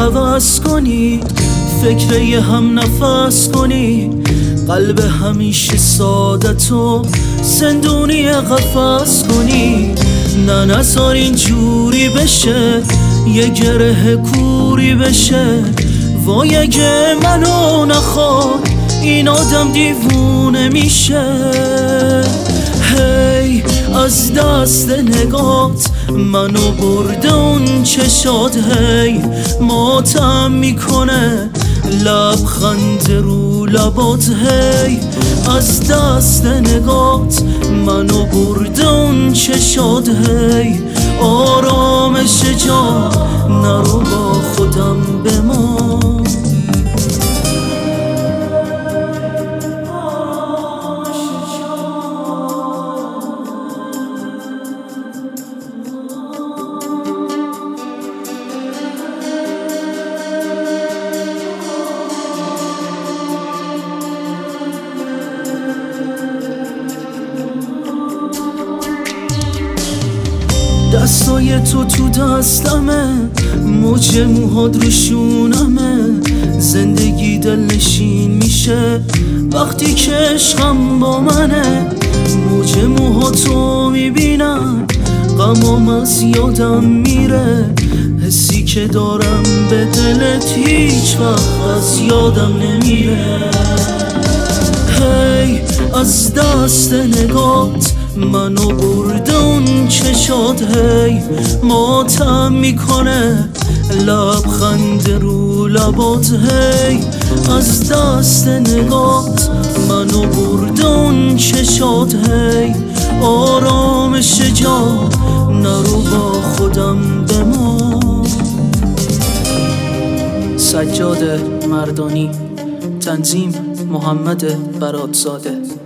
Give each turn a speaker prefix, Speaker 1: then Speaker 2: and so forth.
Speaker 1: هوس کنی، فکر یه هم نفس کنی، قلب همیشه سادتو زندونی قفس کنی. نه نذار اینجوری بشه، یه گره کوری بشه. وای اگه منو نخواد این آدم دیوونه میشه. هی از دست نگات منو برده اون چشات، هی ماتم میکنه لبخند رو لبات. هی از دست نگات منو برده اون چشات، هی آرامش جا نرو با خودم بمان. دستای تو دستمه، موج موهات رو شونمه. زندگی دلنشین میشه وقتی که عشقم با منه. موج موهاتو میبینم غمام از یادم میره. حسی که دارم به دلت هیچ وقت از یادم نمیره. هی از دست نگات منو برده اون چشات، هی ماتم میکنه لبخند رو لبات. هی از دست نگات منو برده اون چشات، هی آرامش جا نرو با خودم بمان. سجاد مردانی، تنظیم محمد براتزاده.